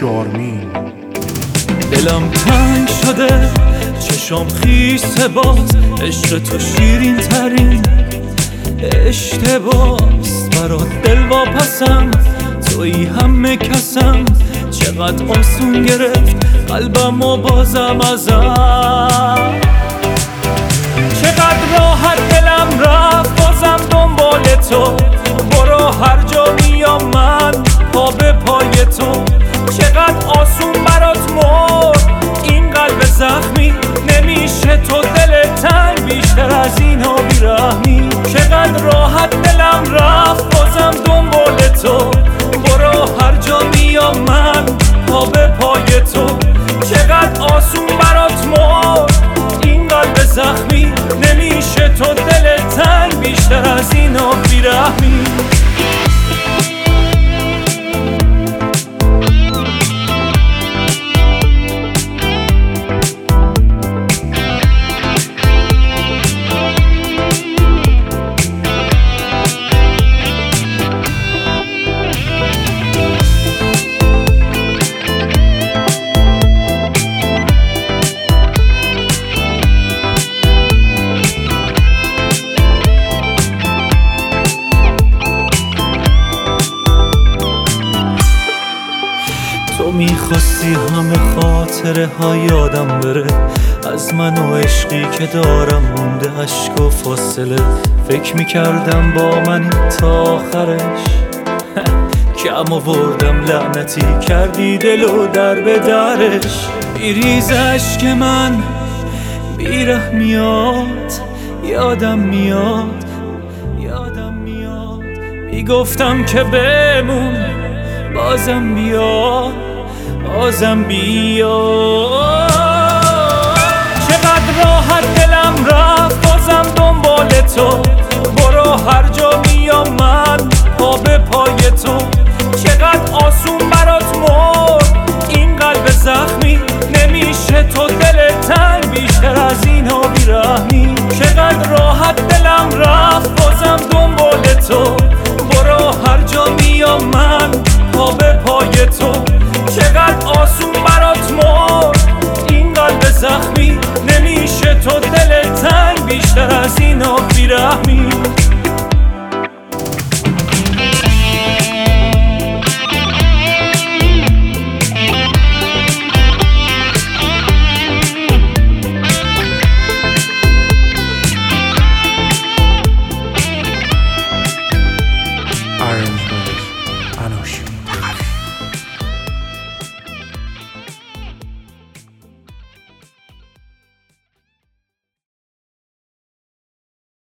شارمین. دلم تنگ شده چشام خیسه باز، عشق تو شیرین ترین اشتباس. برات دل واپسم توی همه کسم، چقدر آسون گرفت قلبم و بازم ازم. چقدر راحت دلم رفت بازم دنبال تو، برو هر جا میام من پا به پای تو. چقدر آسون برات مرد این قلب زخمی، نمیشه تو دل تنگ بیشتر از اینا بیرحمی. چقدر راحت دلم رفت بازم دنبال تو، برو هر جا میام من پا به پای تو. چقدر آسون برات مرد این قلب زخمی، نمیشه تو دل تنگ بیشتر از اینا بیرحمی. تو میخواستی همه خاطره ها یادم بره، از من و عشقی که دارم مونده عشق و فاصله. فکر میکردم با منی تا آخرش، کم آوردم لعنتی کردی دلو در به درش. میریز عشق من بیره میاد، یادم میاد میگفتم که بمون بازم بیا چقدر راحت دلم رفت بازم دنبال تو، برو هر جا میام من پا به پای تو. چقدر آسون برات مرد این قلب زخمی، نمیشه تو دل تنگ بیشتر از اینا بیرحمی. چقدر راحت دلم رفت بازم دنبال تو، برو هر جا میام من پا به پای تو. چقدر آسون برات مرد این قلب زخمی، نمیشه تو دل تنگ بیشتر از اینا بیرحمی.